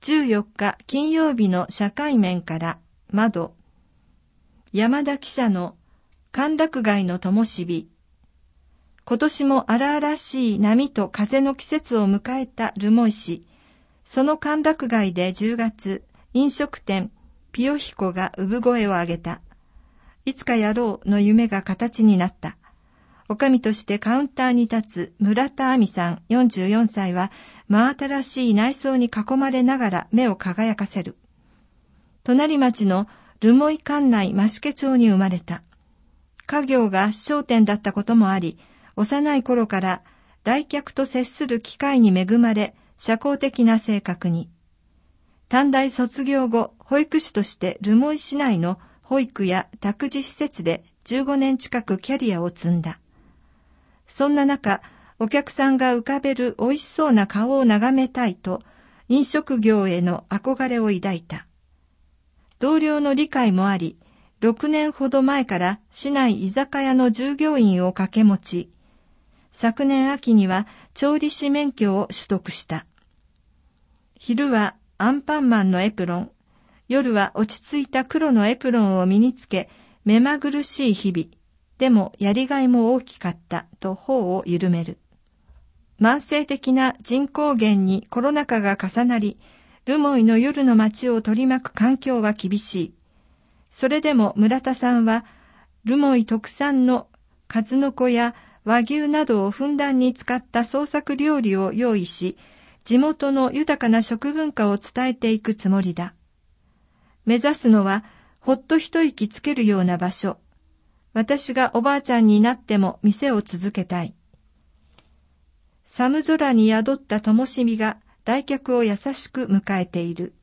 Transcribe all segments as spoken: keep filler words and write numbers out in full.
じゅうよっか金曜日の社会面から窓。山田記者の歓楽街の灯火。今年も荒々しい波と風の季節を迎えた留萌市。その歓楽街でじゅうがつ、飲食店ピヨヒコが産声を上げた。いつかやろうの夢が形になった。おかみとしてカウンターに立つ村田亜美さんよんじゅうよんさいは真新しい内装に囲まれながら目を輝かせる。隣町の留萌管内増毛町に生まれた。家業が商店だったこともあり、幼い頃から来客と接する機会に恵まれ、社交的な性格に。短大卒業後、保育士として留萌市内の保育や託児施設でじゅうごねん近くキャリアを積んだ。そんな中、お客さんが浮かべる美味しそうな顔を眺めたいと、飲食業への憧れを抱いた。同僚の理解もあり、ろくねんほど前から市内居酒屋の従業員を掛け持ち、昨年秋には調理師免許を取得した。昼はアンパンマンのエプロン、夜は落ち着いた黒のエプロンを身につけ、目まぐるしい日々。でもやりがいも大きかったと頬を緩める。慢性的な人口減にコロナ禍が重なり、留萌の夜の街を取り巻く環境は厳しい。それでも村田さんは、留萌特産の数の子や和牛などをふんだんに使った創作料理を用意し、地元の豊かな食文化を伝えていくつもりだ。目指すのは、ほっと一息つけるような場所。私がおばあちゃんになっても店を続けたい。寒空に宿った灯火が来客を優しく迎えている。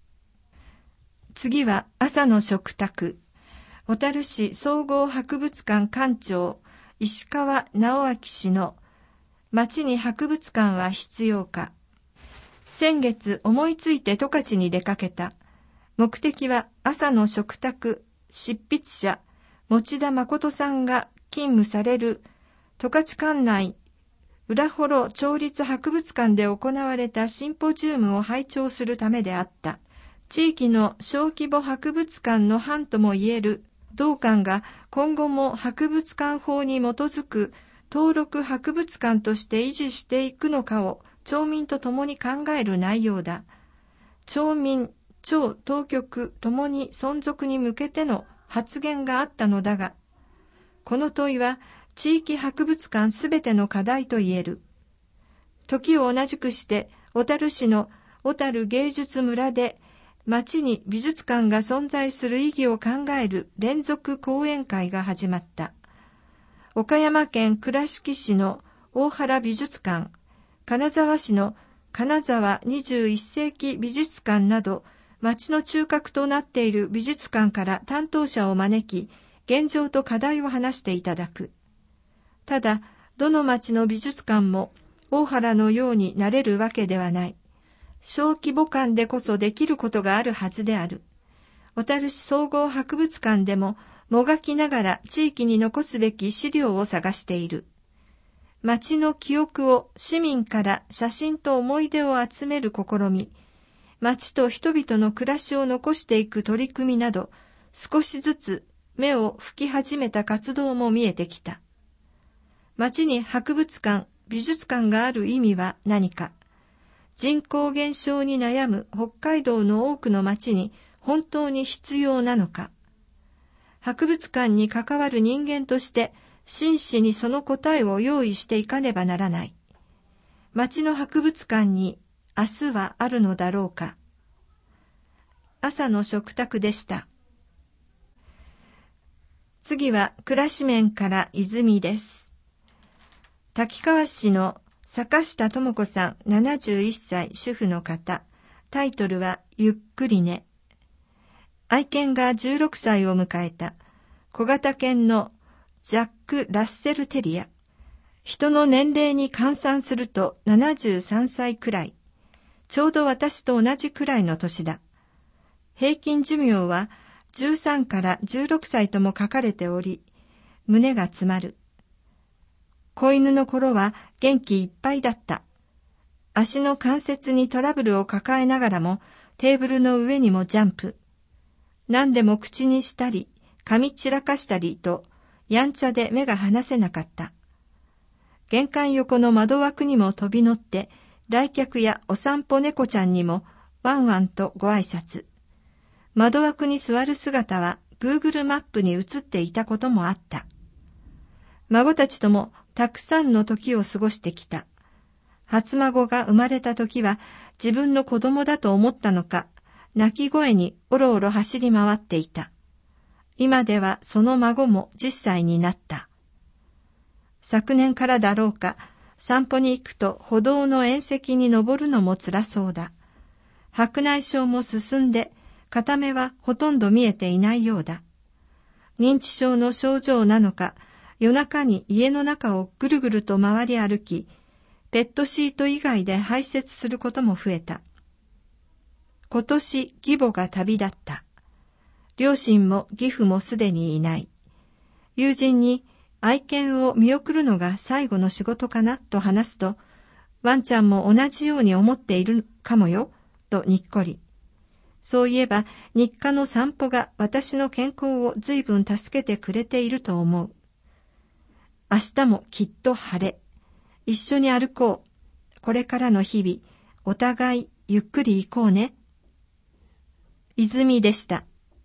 次は朝の食卓。小樽市総合博物館館長、石川直明氏の町に博物館は必要か。先月思いついて十勝に出かけた。目的は朝の食卓、執筆者、持田誠さんが勤務される十勝管内浦幌町立博物館で行われたシンポジウムを拝聴するためであった。地域の小規模博物館の範ともいえる同館が今後も博物館法に基づく登録博物館として維持していくのかを町民と共に考える内容だ。町民、町当局ともに存続に向けての発言があったのだが、この問いは地域博物館すべての課題と言える。時を同じくして小樽市の小樽芸術村で町に美術館が存在する意義を考える連続講演会が始まった。岡山県倉敷市の大原美術館、金沢市の金沢にじゅういっせいき美術館など、町の中核となっている美術館から担当者を招き、現状と課題を話していただく。ただ、どの町の美術館も大原のようになれるわけではない。小規模館でこそできることがあるはずである。小樽市総合博物館でも、もがきながら地域に残すべき資料を探している。町の記憶を市民から写真と思い出を集める試み、町と人々の暮らしを残していく取り組みなど、少しずつ目を吹き始めた活動も見えてきた。町に博物館、美術館がある意味は何か。人口減少に悩む北海道の多くの町に本当に必要なのか。博物館に関わる人間として真摯にその答えを用意していかねばならない。町の博物館に明日はあるのだろうか。朝の食卓でした。次は暮らし面から泉です。滝川市の坂下智子さんななじゅういっさい主婦の方。タイトルはゆっくりね。愛犬がじゅうろくさいを迎えた小型犬のジャック・ラッセルテリア。人の年齢に換算するとななじゅうさんさいくらい。ちょうど私と同じくらいの年だ。平均寿命はじゅうさんからじゅうろくさいとも書かれており、胸が詰まる。子犬の頃は元気いっぱいだった。 足の関節にトラブルを抱えながらもテーブルの上にもジャンプ。何でも口にしたり、噛み散らかしたりと、やんちゃで目が離せなかった。玄関横の窓枠にも飛び乗って、来客やお散歩猫ちゃんにもワンワンとご挨拶。窓枠に座る姿は Google マップに映っていたこともあった。孫たちともたくさんの時を過ごしてきた。初孫が生まれた時は自分の子供だと思ったのか、泣き声におろおろ走り回っていた。今ではその孫もじゅっさいになった。昨年からだろうか、散歩に行くと歩道の縁石に登るのも辛そうだ。白内障も進んで、片目はほとんど見えていないようだ。認知症の症状なのか、夜中に家の中をぐるぐると回り歩き、ペットシート以外で排泄することも増えた。今年義母が旅立った。両親も義父もすでにいない。友人に愛犬を見送るのが最後の仕事かなと話すと、ワンちゃんも同じように思っているかもよ、とにっこり。そういえば日課の散歩が私の健康を随分助けてくれていると思う。明日もきっと晴れ。一緒に歩こう。これからの日々、お互いゆっくり行こうね。泉でした。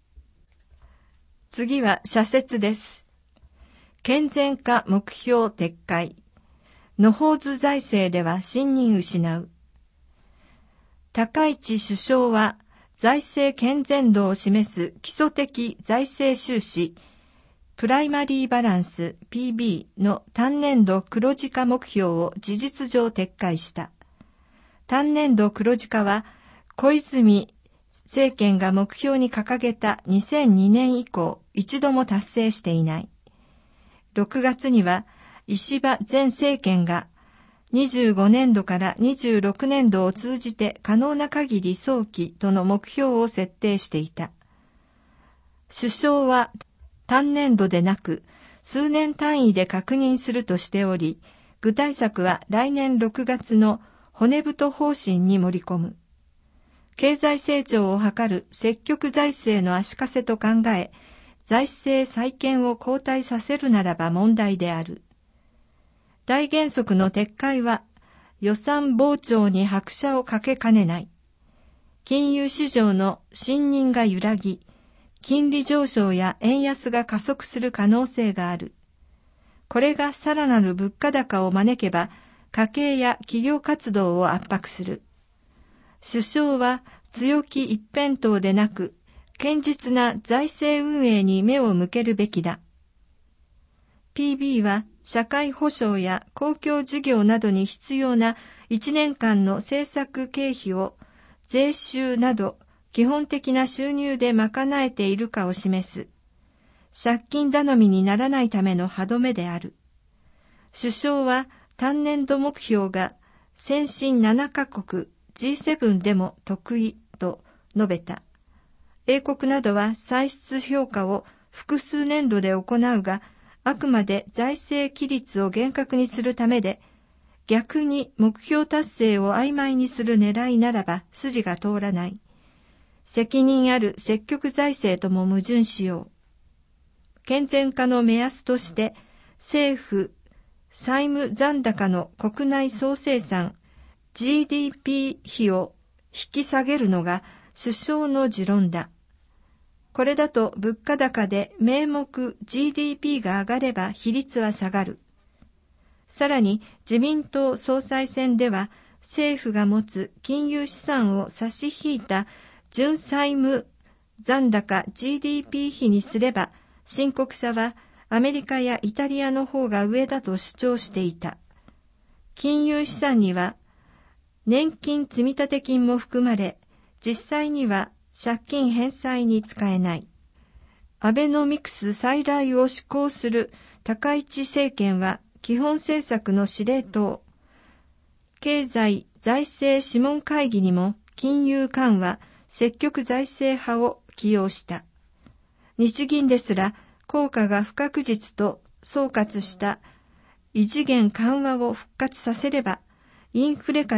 次は社説です。健全化目標撤回。野放図財政では信任失う。高市首相は財政健全度を示す基礎的財政収支、プライマリーバランス ピービー の単年度黒字化目標を事実上撤回した。単年度黒字化は小泉政権が目標に掲げたにせんにねん以降一度も達成していない。ろくがつには石破前政権がにじゅうごねんどからにじゅうろくねんどを通じて可能な限り早期との目標を設定していた。首相は単年度でなく数年単位で確認するとしており、具体策は来年ろくがつの骨太方針に盛り込む。経済成長を図る積極財政の足かせと考え、財政再建を後退させるならば問題である。大原則の撤回は予算膨張に拍車をかけかねない。金融市場の信認が揺らぎ、金利上昇や円安が加速する可能性がある。これがさらなる物価高を招けば、家計や企業活動を圧迫する。首相は強気一辺倒でなく、堅実な財政運営に目を向けるべきだ。ピービー は社会保障や公共事業などに必要ないちねんかんの政策経費を税収など基本的な収入で賄えているかを示す。借金頼みにならないための歯止めである。首相は単年度目標が先進ななかこく ジーセブン でも得意と述べた。英国などは歳出評価を複数年度で行うが、あくまで財政規律を厳格にするためで、逆に目標達成を曖昧にする狙いならば筋が通らない。責任ある積極財政とも矛盾しよう。健全化の目安として、政府債務残高の国内総生産 ジーディーピー 比を引き下げるのが首相の持論だ。これだと物価高で名目 ジーディーピー が上がれば比率は下がる。さらに自民党総裁選では政府が持つ金融資産を差し引いた純債務残高 ジーディーピー 比にすれば深刻さはアメリカやイタリアの方が上だと主張していた。金融資産には年金積立金も含まれ、実際には借金返済に使えない。アベノミクス再来を施行する高市政権は基本政策の司令塔。経済財政諮問会議にも金融緩和、積極財政派を起用した。日銀ですら効果が不確実と総括した異次元緩和を復活させれば、インフレ下で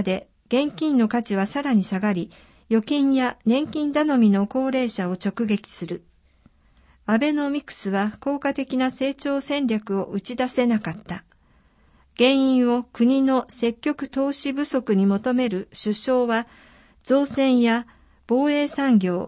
現金の価値はさらに下がり、預金や年金頼みの高齢者を直撃する。アベノミクスは効果的な成長戦略を打ち出せなかった。原因を国の積極投資不足に求める首相は、造船や防衛産業、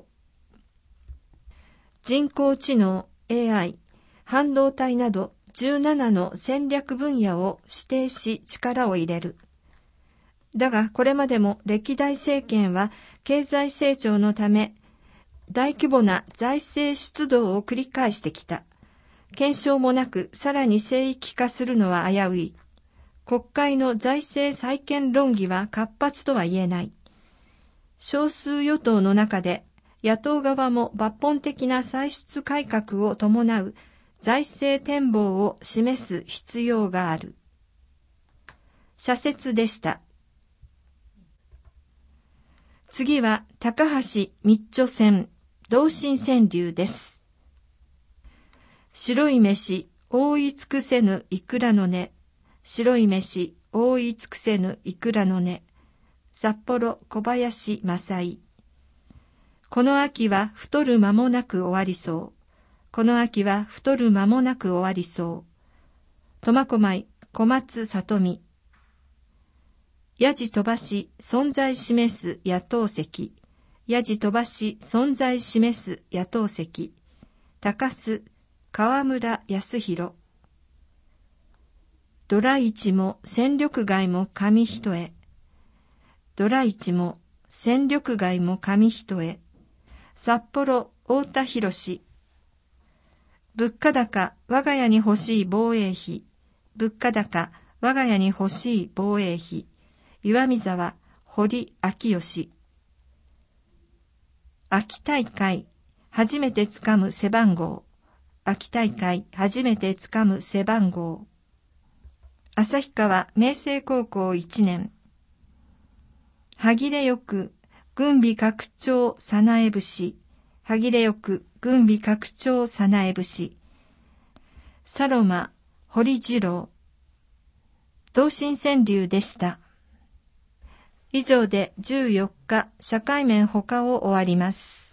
人工知能 エーアイ、半導体などじゅうななの戦略分野を指定し力を入れる。だがこれまでも歴代政権は経済成長のため大規模な財政出動を繰り返してきた。検証もなくさらに聖域化するのは危うい。国会の財政再建論議は活発とは言えない。少数与党の中で野党側も抜本的な歳出改革を伴う財政展望を示す必要がある。社説でした。次は高橋密著戦同心川柳です。白い飯覆い尽くせぬいくらの根、白い飯覆い尽くせぬいくらの根。札幌小林正井。この秋は太る間もなく終わりそう。この秋は太る間もなく終わりそう。苫小牧小松里美。やじ飛ばし存在示す野党席。やじ飛ばし存在示す野党席。高須河村康弘。ドライも戦力外も紙一重。ドライも戦力外も紙一重。札幌太田博。物価高我が家に欲しい防衛費。物価高我が家に欲しい防衛費。岩見沢堀明義。秋大会初めてつかむ背番号。秋大会初めてつかむ背番号。旭川明星高校いちねん。歯切れよく軍備拡張早苗節。歯切れよく軍備拡張早苗節。サロマ堀次郎。同心川柳でした。以上でじゅうよっか社会面他を終わります。